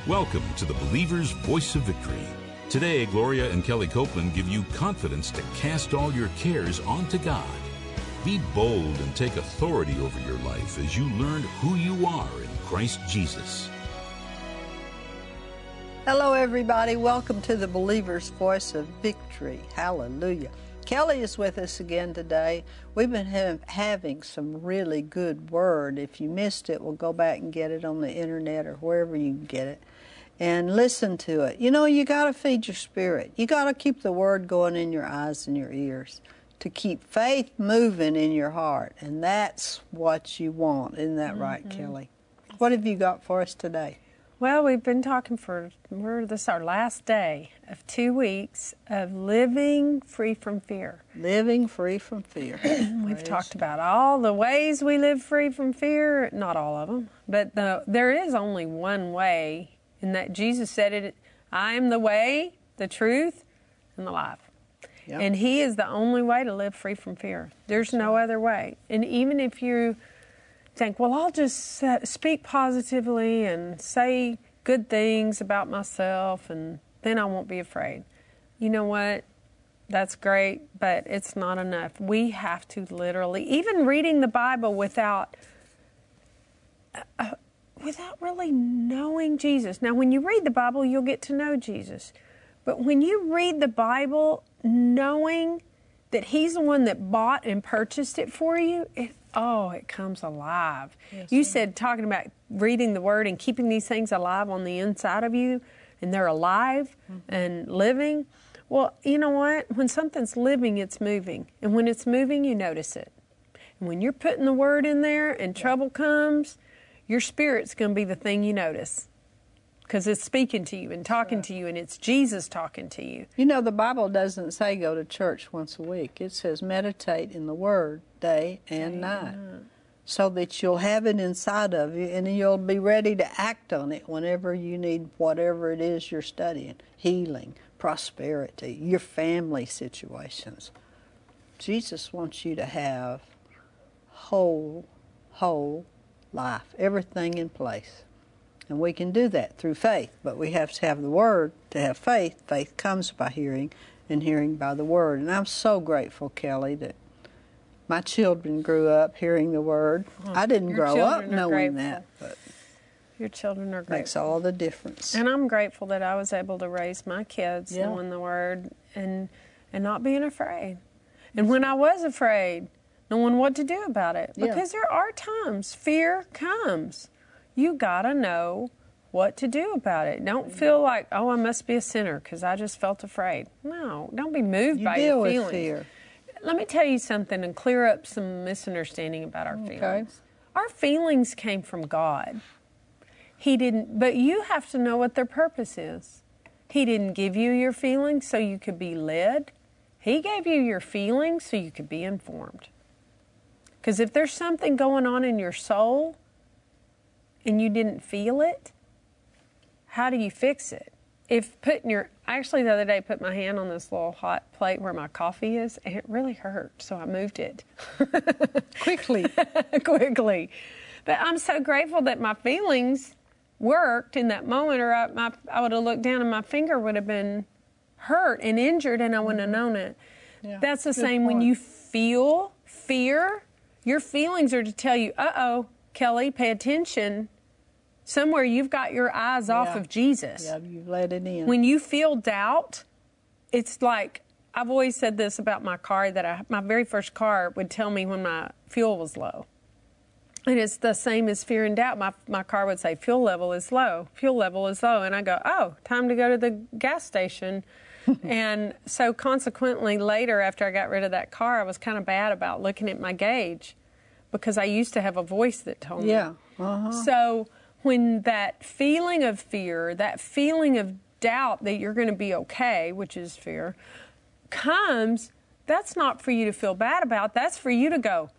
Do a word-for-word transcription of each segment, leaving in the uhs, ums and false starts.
Welcome to the Believer's Voice of Victory. Today, Gloria and Kelly Copeland give you confidence to cast all your cares onto God. Be bold and take authority over your life as you learn who you are in Christ Jesus. Hello, everybody. Welcome to the Believer's Voice of Victory. Hallelujah. Kelly is with us again today. We've been ha- having some really good word. If you missed it, we'll go back and get it on the internet or wherever you can get it and listen to it. You know, you got to feed your spirit. You got to keep the word going in your eyes and your ears to keep faith moving in your heart. And that's what you want. Isn't that mm-hmm. right, Kelly? What have you got for us today? Well, we've been talking for, we're, this is our last day of two weeks of living free from fear. Living free from fear. We've Praise talked about all the ways we live free from fear, not all of them, but the, there is only one way, in that Jesus said it, I am the way, the truth, and the life. Yep. And He is the only way to live free from fear. There's no other way. And even if you think, well, I'll just speak positively and say good things about myself and then I won't be afraid. You know what? That's great, but it's not enough. We have to literally, even reading the Bible without uh, without really knowing Jesus. Now, when you read the Bible, you'll get to know Jesus. But when you read the Bible knowing that He's the one that bought and purchased it for you, it Oh, it comes alive. Yes, you said talking about reading the Word and keeping these things alive on the inside of you, and they're alive mm-hmm. and living. Well, you know what? When something's living, it's moving. And when it's moving, you notice it. And when you're putting the Word in there and yeah. trouble comes, your spirit's going to be the thing you notice. Because it's speaking to you and talking right. to you, and it's Jesus talking to you. You know, the Bible doesn't say go to church once a week. It says meditate in the Word day and day night, and so that you'll have it inside of you, and you'll be ready to act on it whenever you need whatever it is you're studying. Healing, prosperity, your family situations. Jesus wants you to have whole, whole life, everything in place. And we can do that through faith, but we have to have the Word to have faith. Faith comes by hearing, and hearing by the Word. And I'm so grateful, Kelly, that my children grew up hearing the Word. Oh, I didn't grow up knowing that, but your children are grateful. Makes all the difference. And I'm grateful that I was able to raise my kids yeah. knowing the Word and and not being afraid. And when I was afraid, knowing what to do about it, because yeah. there are times fear comes. You got to know what to do about it. Don't feel like, oh, I must be a sinner because I just felt afraid. No, don't be moved you by deal your feelings. With fear. Let me tell you something and clear up some misunderstanding about our okay. feelings. Our feelings came from God. He didn't, but you have to know what their purpose is. He didn't give you your feelings so you could be led. He gave you your feelings so you could be informed. Because if there's something going on in your soul and you didn't feel it, how do you fix it? If putting your, actually the other day I put my hand on this little hot plate where my coffee is, and it really hurt, so I moved it. Quickly. Quickly. But I'm so grateful that my feelings worked in that moment, or I, my, I would have looked down and my finger would have been hurt and injured and I wouldn't have known it. Yeah, That's the same point. When you feel fear, your feelings are to tell you, uh-oh, Kelly, pay attention. Somewhere you've got your eyes yeah. off of Jesus. Yeah, you've let it in. When you feel doubt, it's like, I've always said this about my car, that I, my very first car would tell me when my fuel was low. And it's the same as fear and doubt. My, my car would say, fuel level is low, fuel level is low. And I go, oh, time to go to the gas station. And so consequently, later after I got rid of that car, I was kind of bad about looking at my gauge, because I used to have a voice that told me. Yeah. Uh-huh. So when that feeling of fear, that feeling of doubt that you're going to be okay, which is fear, comes, that's not for you to feel bad about. That's for you to go,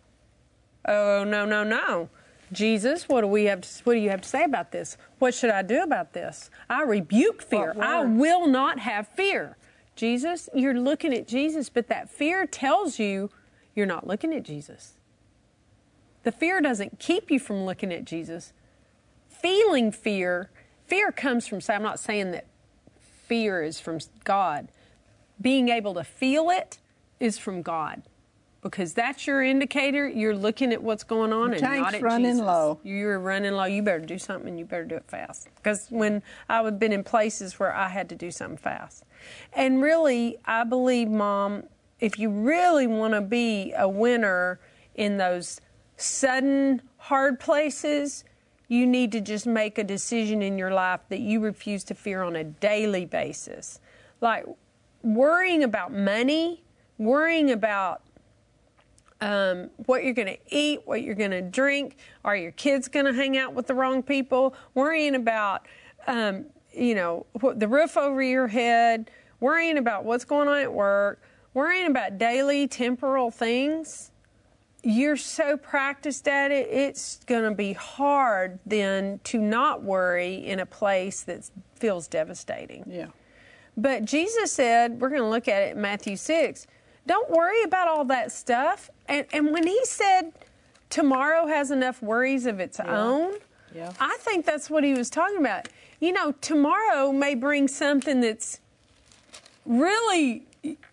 oh, no, no, no. Jesus, what do we have to, what do you have to say about this? What should I do about this? I rebuke fear. I will not have fear. Jesus, you're looking at Jesus, but that fear tells you you're not looking at Jesus. The fear doesn't keep you from looking at Jesus. Feeling fear fear comes from, I'm not saying that fear is from God. Being able to feel it is from God. Because that's your indicator. You're looking at what's going on and not at running Jesus. low. You're running low. You better do something, and you better do it fast. Because when I've been in places where I had to do something fast. And really, I believe, Mom, if you really want to be a winner in those sudden, hard places, you need to just make a decision in your life that you refuse to fear on a daily basis. Like worrying about money, worrying about Um, what you're going to eat, what you're going to drink, are your kids going to hang out with the wrong people, worrying about, um, you know, the roof over your head, worrying about what's going on at work, worrying about daily temporal things. You're so practiced at it, it's going to be hard then to not worry in a place that feels devastating. Yeah. But Jesus said, we're going to look at it in Matthew six, don't worry about all that stuff. And, and when he said tomorrow has enough worries of its yeah. own, yeah. I think that's what he was talking about. You know, tomorrow may bring something that's really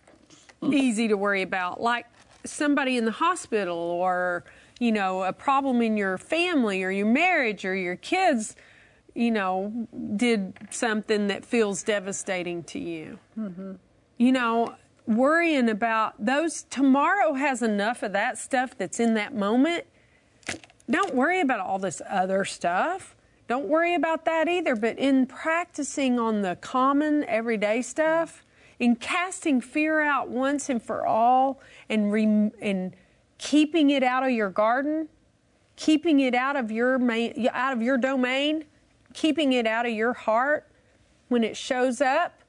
easy to worry about, like somebody in the hospital or, you know, a problem in your family or your marriage or your kids, you know, did something that feels devastating to you. Mm-hmm. You know, worrying about those, tomorrow has enough of that stuff that's in that moment. Don't worry about all this other stuff. Don't worry about that either. But in practicing on the common everyday stuff, in casting fear out once and for all, and re- and keeping it out of your garden, keeping it out of your main, out of your domain, keeping it out of your heart when it shows up,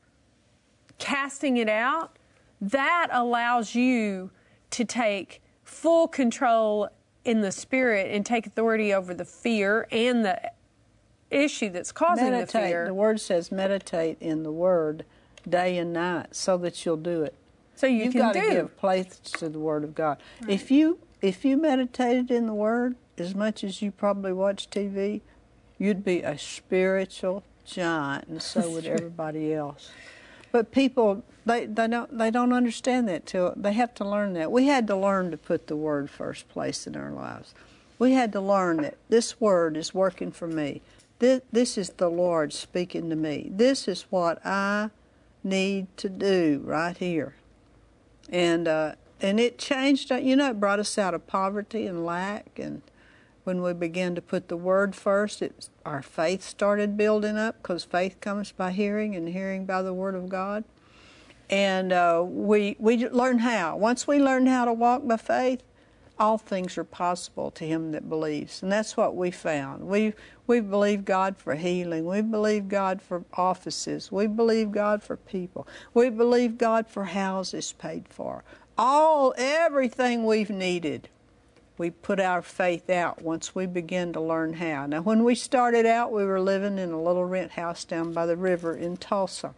casting it out, that allows you to take full control in the spirit and take authority over the fear and the issue that's causing meditate. the fear. The Word says meditate in the Word day and night so that you'll do it. So you You've can got do. to give place to the Word of God. Right. If you if you meditated in the Word as much as you probably watch T V, you'd be a spiritual giant, and so would everybody else. But people, they, they don't they don't understand that till they have to learn that. We had to learn to put the Word first place in our lives. We had to learn that this Word is working for me. This, this is the Lord speaking to me. This is what I need to do right here. And uh, and it changed. You know, it brought us out of poverty and lack. And when we began to put the Word first, it, our faith started building up, because faith comes by hearing, and hearing by the Word of God. And uh, we we learned how. Once we learned how to walk by faith, all things are possible to him that believes. And that's what we found. We we believe God for healing. We believe God for offices. We believe God for people. We believe God for houses paid for. All, everything we've needed, we put our faith out once we began to learn how. Now, when we started out, we were living in a little rent house down by the river in Tulsa.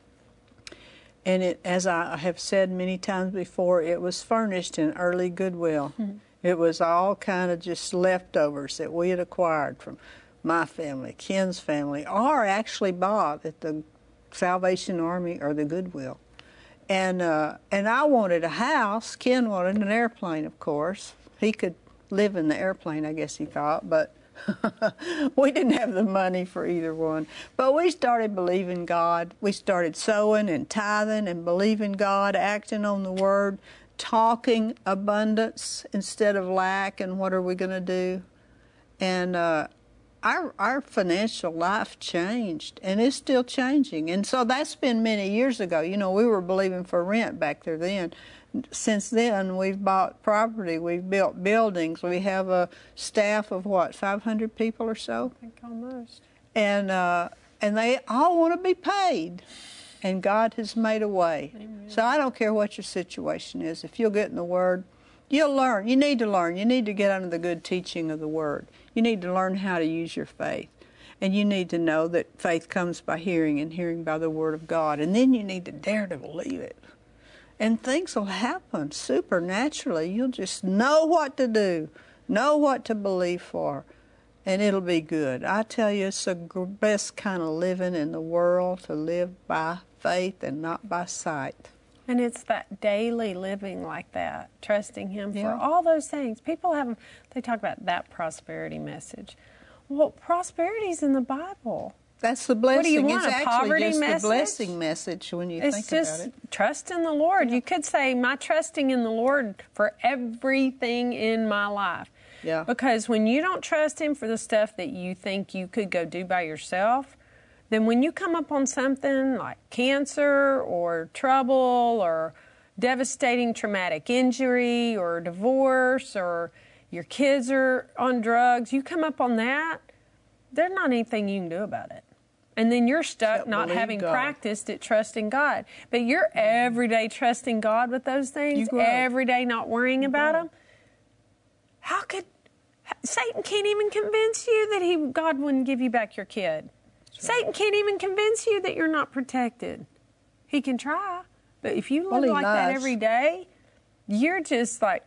And it, as I have said many times before, it was furnished in early Goodwill. Mm-hmm. It was all kind of just leftovers that we had acquired from my family, Ken's family, or actually bought at the Salvation Army or the Goodwill. And uh, and I wanted a house. Ken wanted an airplane, of course. He could live in the airplane, I guess he thought, but we didn't have the money for either one. But we started believing God. We started sowing and tithing and believing God, acting on the Word, talking abundance instead of lack, and what are we going to do? And uh, our our financial life changed, and it's still changing. And so that's been many years ago. You know, we were believing for rent back there then. Since then, we've bought property, we've built buildings, we have a staff of, what, five hundred people or so? I think almost. And, uh, and they all want to be paid, and God has made a way. Amen. So I don't care what your situation is. If you'll get in the Word, you'll learn. You need to learn. You need to get under the good teaching of the Word. You need to learn how to use your faith. And you need to know that faith comes by hearing, and hearing by the Word of God. And then you need to dare to believe it. And things will happen supernaturally. You'll just know what to do, know what to believe for. and it'll be good. I tell you, it's the gr- best kind of living in the world, to live by faith and not by sight. And it's that daily living like that, trusting Him Yeah. for all those things. People have, they talk about that prosperity message. Well, prosperity's in the Bible. That's the blessing. What do you want, it's a actually poverty just message? the blessing message when you It's think just about it. trust in the Lord. You could say, my trusting in the Lord for everything in my life. Yeah. Because when you don't trust Him for the stuff that you think you could go do by yourself, then when you come up on something like cancer or trouble or devastating traumatic injury or divorce or your kids are on drugs, you come up on that, there's not anything you can do about it. And then you're stuck Except not believe having God. practiced at trusting God. But you're every day trusting God with those things, You grow. every day not worrying about grow. them. How could Satan can't even convince you that he God wouldn't give you back your kid. Satan can't even convince you that you're not protected. He can try, but if you live Well, he like that lies. every day, you're just like,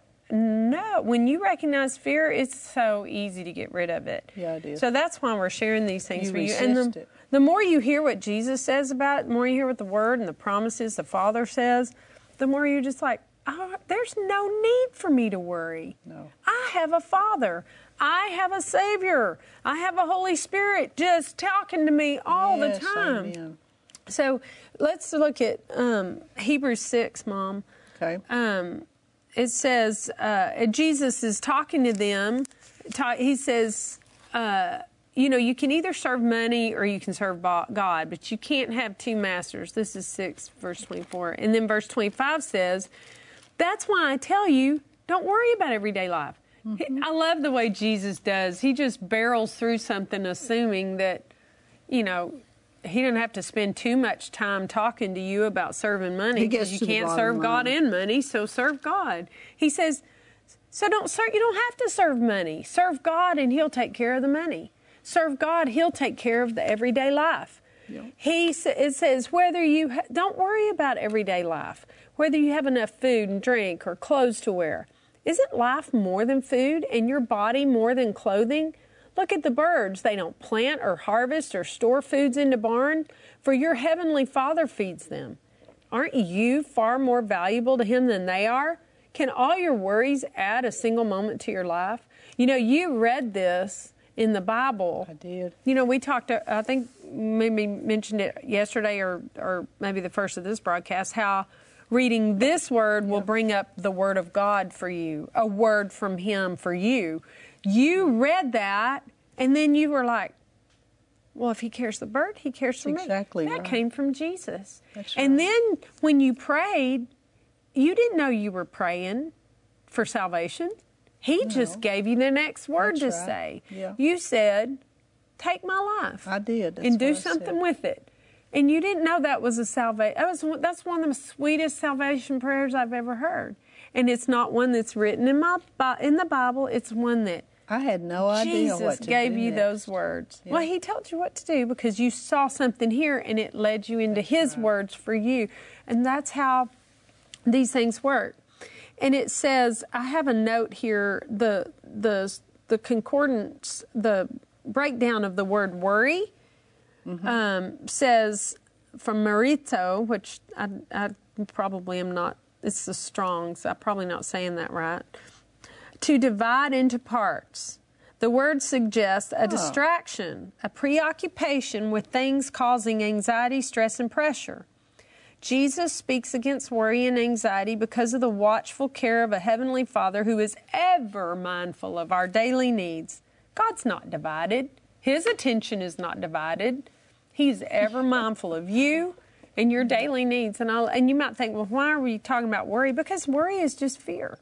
no. When you recognize fear, it's so easy to get rid of it. Yeah, it is. So that's why we're sharing these things You for you. And resist the, it. the more you hear what Jesus says about it, the more you hear what the Word and the promises the Father says, the more you're just like, oh, there's no need for me to worry. No. I have a Father. I have a Savior. I have a Holy Spirit just talking to me all Yes, the time. amen. So let's look at um, Hebrews six, Mom. Okay. Um, it says, uh, Jesus is talking to them. Ta- he says, uh, you know, you can either serve money or you can serve bo- God, but you can't have two masters. This is six, verse twenty-four. And then verse twenty-five says, that's why I tell you, don't worry about everyday life. Mm-hmm. I love the way Jesus does. He just barrels through something assuming that, you know, He doesn't have to spend too much time talking to you about serving money He gets because you to the can't bottom serve God line. and money, so serve God. He says, so don't serve, you don't have to serve money. Serve God and He'll take care of the money. Serve God, He'll take care of the everyday life. Yeah. He sa- it says whether you ha- don't worry about everyday life, whether you have enough food and drink or clothes to wear. Isn't life more than food and your body more than clothing? Look at the birds. They don't plant or harvest or store foods into barn, for your heavenly Father feeds them. Aren't you far more valuable to Him than they are? Can all your worries add a single moment to your life? You know, you read this in the Bible. I did. You know, we talked, I think maybe mentioned it yesterday or, or maybe the first of this broadcast, how reading this word will bring up the Word of God for you, a word from Him for you. You read that, and then you were like, well, if He cares for the bird, He cares for me. Exactly That right. came from Jesus. That's And right. then when you prayed, you didn't know you were praying for salvation. He just gave you the next word That's to right. say. Yeah. You said, take my life. I did. That's and do what I something said. with it. And you didn't know that was a salvation. That was, that's one of the sweetest salvation prayers I've ever heard. And it's not one that's written in my Bi- in the Bible. It's one that I had no idea Jesus what to gave do you next. those words. Yeah. Well, He told you what to do because you saw something here and it led you into His words for you. And that's how these things work. And it says, I have a note here, the the the concordance, the breakdown of the word worry Mm-hmm. um, says from Marito, which I, I probably am not, it's the Strong's, I'm probably not saying that right, to divide into parts. The word suggests a Oh. distraction, a preoccupation with things causing anxiety, stress, and pressure. Jesus speaks against worry and anxiety because of the watchful care of a Heavenly Father who is ever mindful of our daily needs. God's not divided. His attention is not divided. He's ever mindful of you and your daily needs. And, I'll, and you might think, well, why are we talking about worry? Because worry is just fear.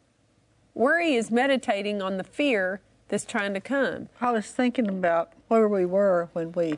Worry is meditating on the fear that's trying to come. I was thinking about where we were when we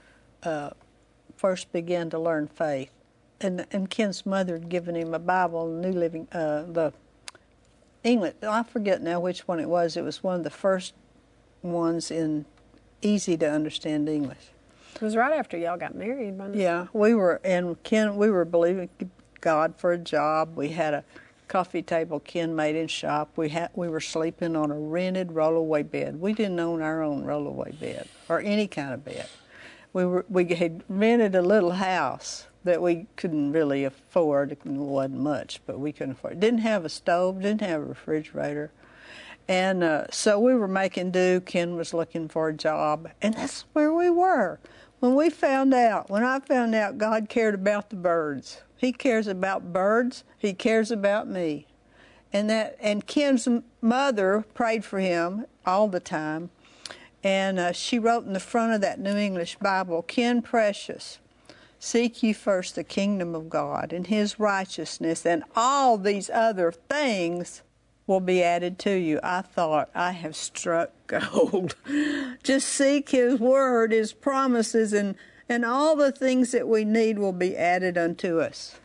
uh, first began to learn faith. And, and Ken's mother had given him a Bible, New Living, uh, the English, I forget now which one it was. It was one of the first ones in easy to understand English. It was right after y'all got married. Wasn't it? Yeah, we were, and Ken, we were believing God for a job. We had a coffee table Ken made in shop. We had we were sleeping on a rented rollaway bed. We didn't own our own rollaway bed or any kind of bed. We were we had rented a little house that we couldn't really afford. It wasn't much, but we couldn't afford it. Didn't have a stove, didn't have a refrigerator. And uh, so we were making do. Ken was looking for a job, and that's where we were. When we found out, when I found out God cared about the birds. He cares about birds. He cares about me. And that, and Ken's mother prayed for him all the time. And uh, she wrote in the front of that New English Bible, Ken Precious, seek ye first the kingdom of God and his righteousness, and all these other things will be added to you. I thought, I have struck gold. Just seek his word, his promises, and, and all the things that we need will be added unto us.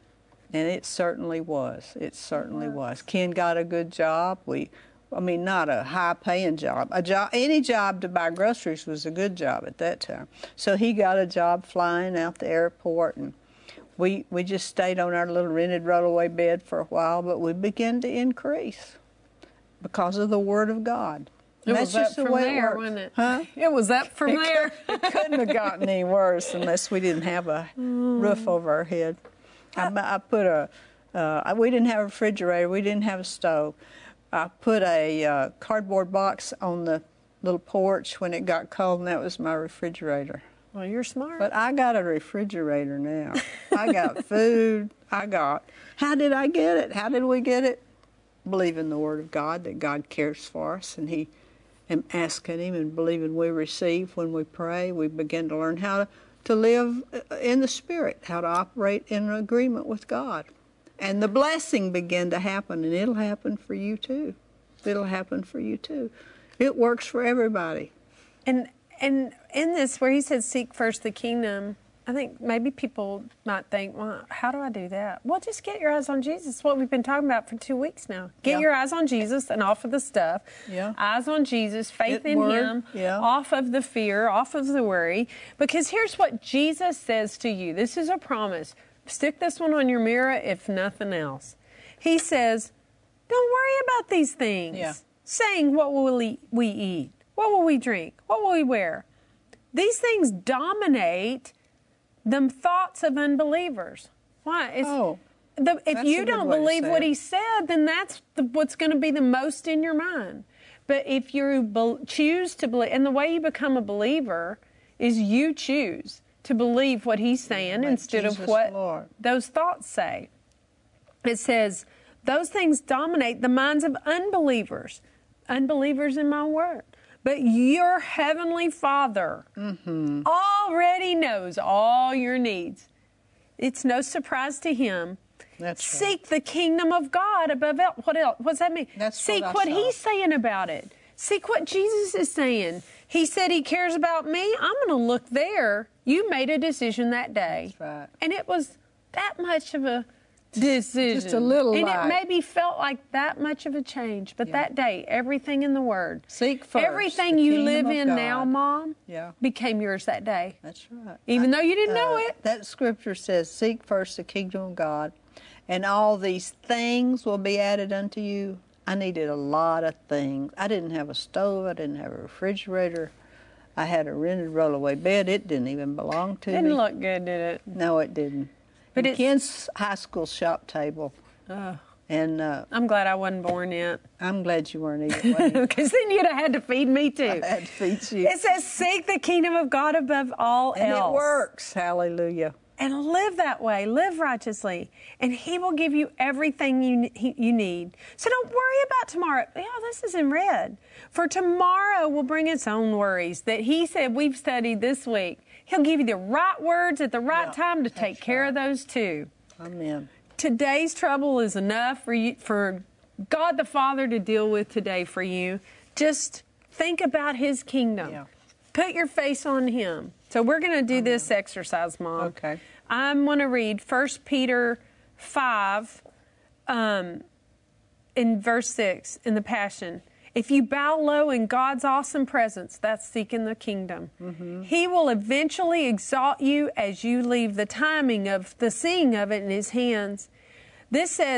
And it certainly was. It certainly was. Ken got a good job. We, I mean, not a high-paying job. A job, any job to buy groceries was a good job at that time. So he got a job flying out the airport, and We we just stayed on our little rented rollaway bed for a while, but we began to increase because of the Word of God. It That's was just up the from way there, it wasn't it? Huh? It was up from It there. could- It couldn't have gotten any worse unless we didn't have a roof over our head. I, I put a, uh, we didn't have a refrigerator, we didn't have a stove. I put a uh, cardboard box on the little porch when it got cold, and that was my refrigerator. Well, you're smart. But I got a refrigerator now. I got food. I got. How did I get it? How did we get it? Believe in the Word of God, that God cares for us, and He, and asking Him and believing we receive when we pray. We begin to learn how to, to live in the Spirit, how to operate in agreement with God. And the blessing began to happen, and it'll happen for you too. It'll happen for you too. It works for everybody. And and in this, where he said, seek first the kingdom, I think maybe people might think, well, how do I do that? Well, just get your eyes on Jesus. It's what we've been talking about for two weeks now. Get Yeah. your eyes on Jesus and off of the stuff. Yeah. Eyes on Jesus, faith Get in word. Him, Yeah. off of the fear, off of the worry. Because here's what Jesus says to you. This is a promise. Stick this one on your mirror, if nothing else. He says, don't worry about these things. Yeah. Saying, what will we we eat? What will we drink? What will we wear? These things dominate the thoughts of unbelievers. Why? It's, Oh, the, if that's you a good don't way to believe say what it. he said, then that's the, what's going to be the most in your mind. But if you be, choose to believe, and the way you become a believer is you choose to believe what he's saying Make instead Jesus of what Lord. those thoughts say. It says, those things dominate the minds of unbelievers. Unbelievers in my word. But your heavenly Father Mm-hmm. already knows all your needs. It's no surprise to Him. That's right. Seek the kingdom of God above el- what else? What does that mean? That's Seek what I what saw. He's saying about it. Seek what Jesus is saying. He said He cares about me. I'm going to look there. You made a decision that day. That's right. And it was that much of a decision. Just a little And light. it maybe felt like that much of a change. But that day, everything in the Word. Seek first Everything the you kingdom live of in God. now, Mom, Yeah. became yours that day. That's right. Even though you didn't know Uh, it. That scripture says, seek first the kingdom of God, and all these things will be added unto you. I needed a lot of things. I didn't have a stove. I didn't have a refrigerator. I had a rented rollaway bed. It didn't even belong to Didn't me. look good, did it? No, it didn't. But And it's- Ken's high school shop table. Oh, And uh, I'm glad I wasn't born yet. I'm glad you weren't either way. Because then you'd have had to feed me too. I had to feed you. It says, seek the kingdom of God above all And else. it works. Hallelujah. And live that way. Live righteously. And He will give you everything you, he, you need. So don't worry about tomorrow. Yeah, this is in red. For tomorrow will bring its own worries that He said we've studied this week. He'll give you the right words at the right Yeah, time to that's take care of right. those too. Amen. Today's trouble is enough for you, for God the Father to deal with today for you. Just think about His kingdom. Yeah. Put your face on Him. So we're going to do this exercise, Mom. Okay. I'm going to read First Peter five um, in verse six in the Passion. If you bow low in God's awesome presence, that's seeking the kingdom. Mm-hmm. He will eventually exalt you as you leave the timing of the seeing of it in His hands. This says,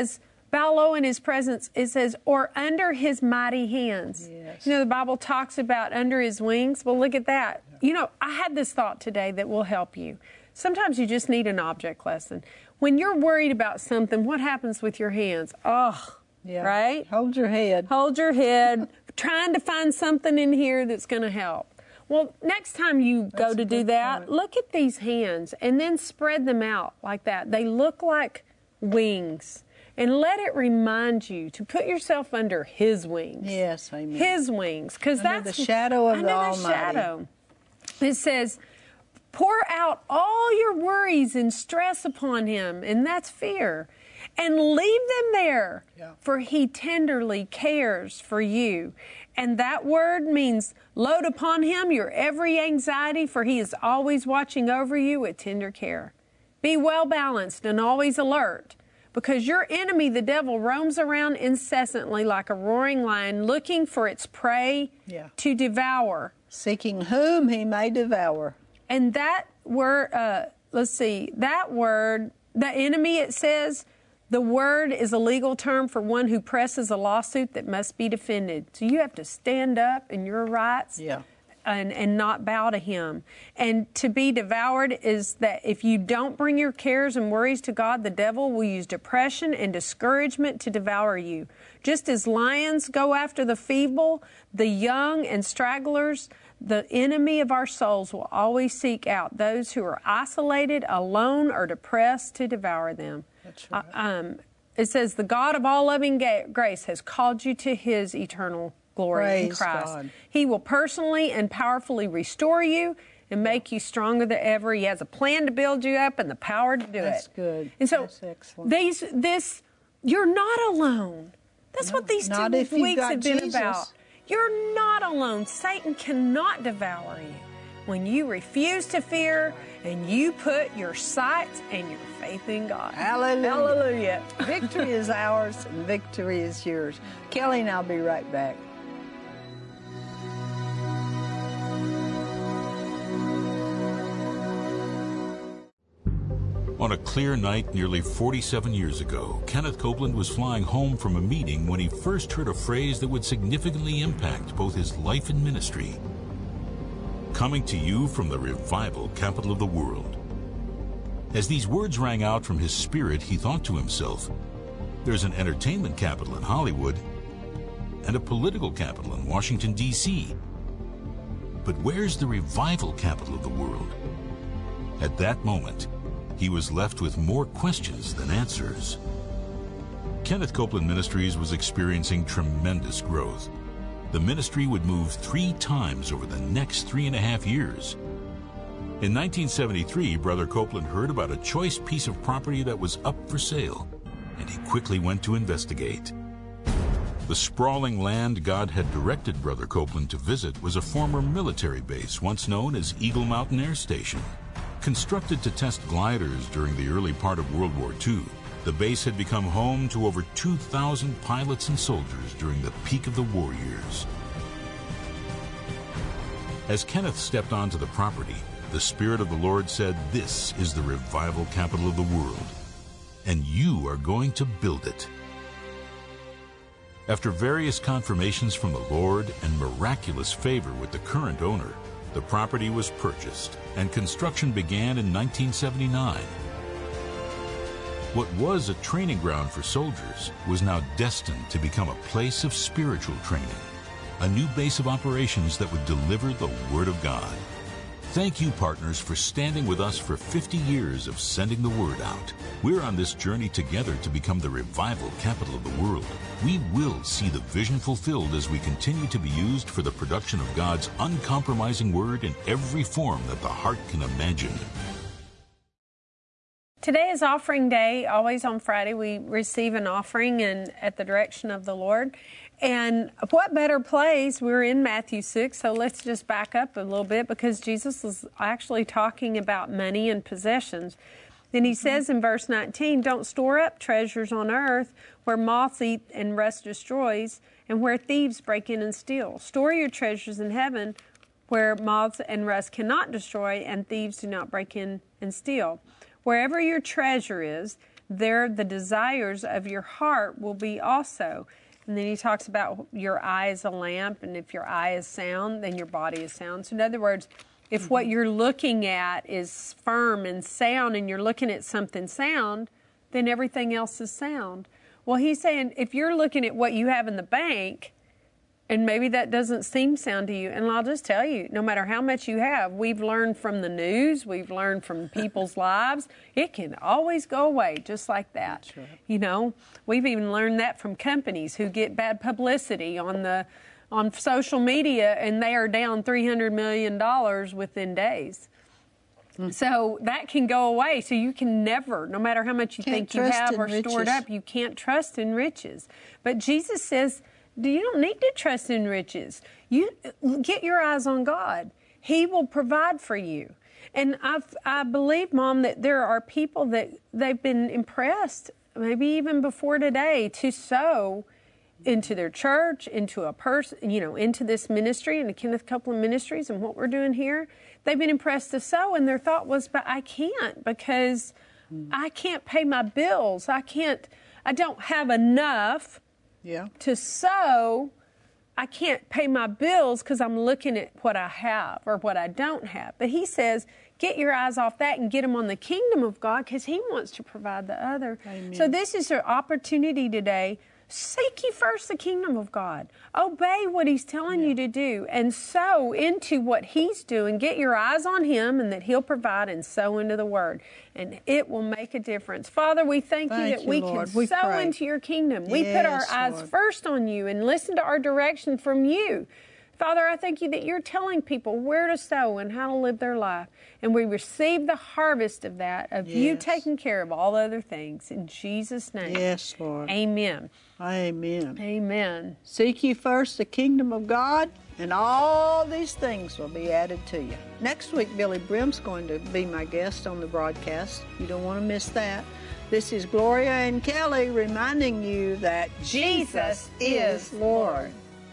bow low in His presence. It says, or under His mighty hands. Yes. You know, the Bible talks about under His wings. Well, look at that. You know, I had this thought today that will help you. Sometimes you just need an object lesson. When you're worried about something, what happens with your hands? Oh, Yeah. right? Hold your head. Hold your head, trying to find something in here that's going to help. Well, next time you That's go a to do good that, point. look at these hands and then spread them out like that. They look like wings. And let it remind you to put yourself under His wings. Yes, amen. His wings. Because Under that's the shadow of under the the Almighty. shadow. It says, pour out all your worries and stress upon Him, and that's fear, and leave them there, Yeah. for He tenderly cares for you. And that word means load upon Him your every anxiety, for He is always watching over you with tender care. Be well balanced and always alert, because your enemy, the devil, roams around incessantly like a roaring lion, looking for its prey Yeah. to devour. Seeking whom He may devour. And that word, uh, let's see, that word, the enemy, it says, the word is a legal term for one who presses a lawsuit that must be defended. So you have to stand up in your rights. Yeah. And, and not bow to Him. And to be devoured is that if you don't bring your cares and worries to God, the devil will use depression and discouragement to devour you. Just as lions go after the feeble, the young and stragglers, the enemy of our souls will always seek out those who are isolated, alone, or depressed to devour them. That's right. Uh, um, it says, the God of all loving ga- grace has called you to His eternal glory in Praise Christ. God. He will personally and powerfully restore you and make you stronger than ever. He has a plan to build you up and the power to do That's it. good. And so That's excellent. these, this, you're not alone. That's No, what these two not if you've weeks got have been Jesus. about. You're not alone. Satan cannot devour you when you refuse to fear and you put your sights and your faith in God. Hallelujah. Hallelujah. Victory is ours and victory is yours. Kelly and I'll be right back. On a clear night nearly forty-seven years ago, Kenneth Copeland was flying home from a meeting when he first heard a phrase that would significantly impact both his life and ministry. Coming to you from the revival capital of the world. As these words rang out from his spirit, he thought to himself, there's an entertainment capital in Hollywood and a political capital in Washington, D C But where's the revival capital of the world? At that moment, he was left with more questions than answers. Kenneth Copeland Ministries was experiencing tremendous growth. The ministry would move three times over the next three and a half years. In nineteen seventy-three, Brother Copeland heard about a choice piece of property that was up for sale, and he quickly went to investigate. The sprawling land God had directed Brother Copeland to visit was a former military base once known as Eagle Mountain Air Station. Constructed to test gliders during the early part of World War Two, the base had become home to over two thousand pilots and soldiers during the peak of the war years. As Kenneth stepped onto the property, the Spirit of the Lord said, "This is the revival capital of the world, and you are going to build it." After various confirmations from the Lord and miraculous favor with the current owner, the property was purchased and construction began in nineteen seventy-nine. What was a training ground for soldiers was now destined to become a place of spiritual training, a new base of operations that would deliver the Word of God. Thank you, partners, for standing with us for fifty years of sending the Word out. We're on this journey together to become the revival capital of the world. We will see the vision fulfilled as we continue to be used for the production of God's uncompromising Word in every form that the heart can imagine. Today is offering day. Always on Friday we receive an offering and at the direction of the Lord. And what better place? We're in Matthew six, so let's just back up a little bit because Jesus is actually talking about money and possessions. Then he says in verse nineteen, don't store up treasures on earth where moths eat and rust destroys and where thieves break in and steal. Store your treasures in heaven where moths and rust cannot destroy and thieves do not break in and steal. Wherever your treasure is, there the desires of your heart will be also. And then he talks about your eye is a lamp, and if your eye is sound, then your body is sound. So in other words, if what you're looking at is firm and sound, and you're looking at something sound, then everything else is sound. Well, he's saying if you're looking at what you have in the bank, and maybe that doesn't seem sound to you, and I'll just tell you, no matter how much you have, we've learned from the news, we've learned from people's lives, it can always go away just like that. That's right. You know, we've even learned that from companies who get bad publicity on the on social media, and they are down three hundred million dollars within days. Mm. So that can go away. So you can never, no matter how much you can't think you have or riches. stored up, you can't trust in riches. But Jesus says, you don't need to trust in riches. You get your eyes on God. He will provide for you. And I I believe, Mom, that there are people that they've been impressed, maybe even before today, to sow into their church, into a person, you know, into this ministry, into Kenneth Copeland Ministries and what we're doing here. They've been impressed to sow, and their thought was, but I can't because mm. I can't pay my bills. I can't, I don't have enough yeah. to sow. I can't pay my bills because I'm looking at what I have or what I don't have. But he says, get your eyes off that and get them on the kingdom of God, because he wants to provide the other. Amen. So this is an opportunity today. Seek ye first the kingdom of God. Obey what he's telling yeah. you to do, and sow into what he's doing. Get your eyes on him, and that he'll provide, and sow into the word. And it will make a difference. Father, we thank, thank you that you, we Lord. can we sow pray. into your kingdom. We yes, put our eyes Lord. first on you and listen to our direction from you. Father, I thank you that you're telling people where to sow and how to live their life. And we receive the harvest of that, of yes. you taking care of all other things. In Jesus' name. Yes, Lord. Amen. Amen. Amen. Seek ye first the kingdom of God, and all these things will be added to you. Next week, Billy Brim's going to be my guest on the broadcast. You don't want to miss that. This is Gloria and Kelly reminding you that Jesus, Jesus is Lord.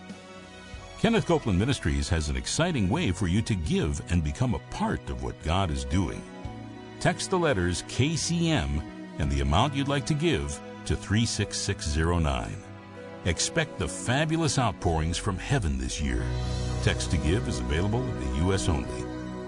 Kenneth Copeland Ministries has an exciting way for you to give and become a part of what God is doing. Text the letters K C M and the amount you'd like to give to three six six zero nine. Expect the fabulous outpourings from heaven this year. Text to give is available in the U S only.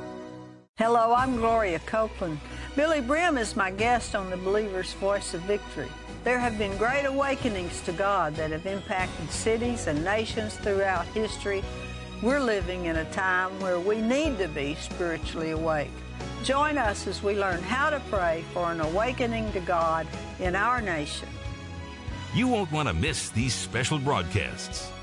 Hello, I'm Gloria Copeland. Billy Brim is my guest on the Believer's Voice of Victory. There have been great awakenings to God that have impacted cities and nations throughout history. We're living in a time where we need to be spiritually awake. Join us as we learn how to pray for an awakening to God in our nation. You won't want to miss these special broadcasts.